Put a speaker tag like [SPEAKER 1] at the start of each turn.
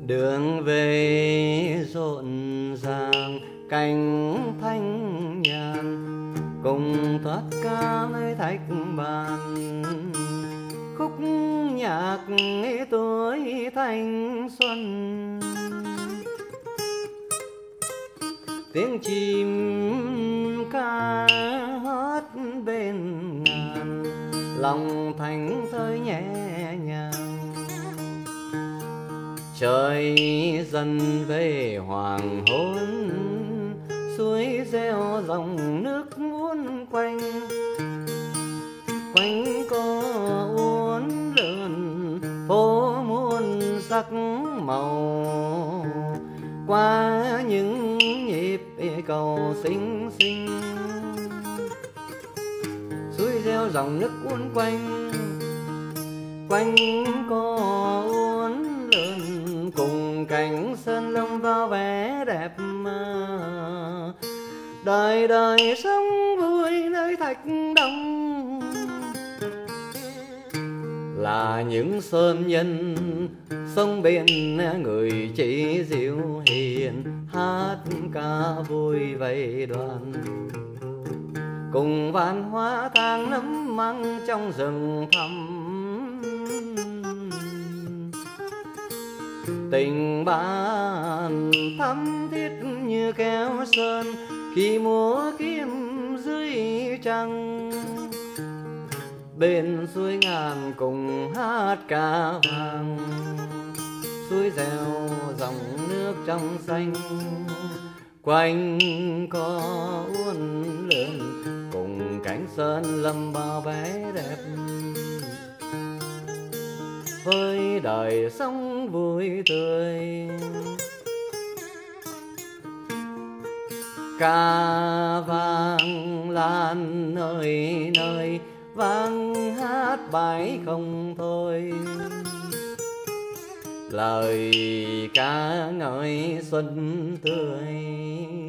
[SPEAKER 1] Đường về rộn ràng cánh thanh nhàn, cùng thoát ca nơi thạch bàn. Khúc nhạc tuổi thanh xuân, tiếng chim ca hót bên ngàn, lòng thành thơi nhẹ nhàng. Trời dần về hoàng hôn, suối reo dòng nước uốn quanh. Quanh co uốn lượn phố muôn sắc màu, qua những nhịp cầu xinh xinh. Suối reo dòng nước uốn quanh, quanh co uốn lượn, cùng cảnh sơn lâm vào vẻ đẹp. Đời đời sống vui nơi thạch đông, là những sơn nhân sông bên người chỉ diệu hiền, hát ca vui vây đoàn. Cùng vạn hoa thang nấm măng trong rừng thẳm, tình bạn thắm thiết như kéo sơn khi múa kiếm dưới trăng. Bên suối ngàn cùng hát ca vang, suối reo dòng nước trong xanh. Quanh co uốn lượn, cùng cánh sơn lâm bao vẻ đẹp. Với đời sống vui tươi, ca vang lan nơi nơi, vang hát bài không thôi. Lời ca ngợi xuân tươi,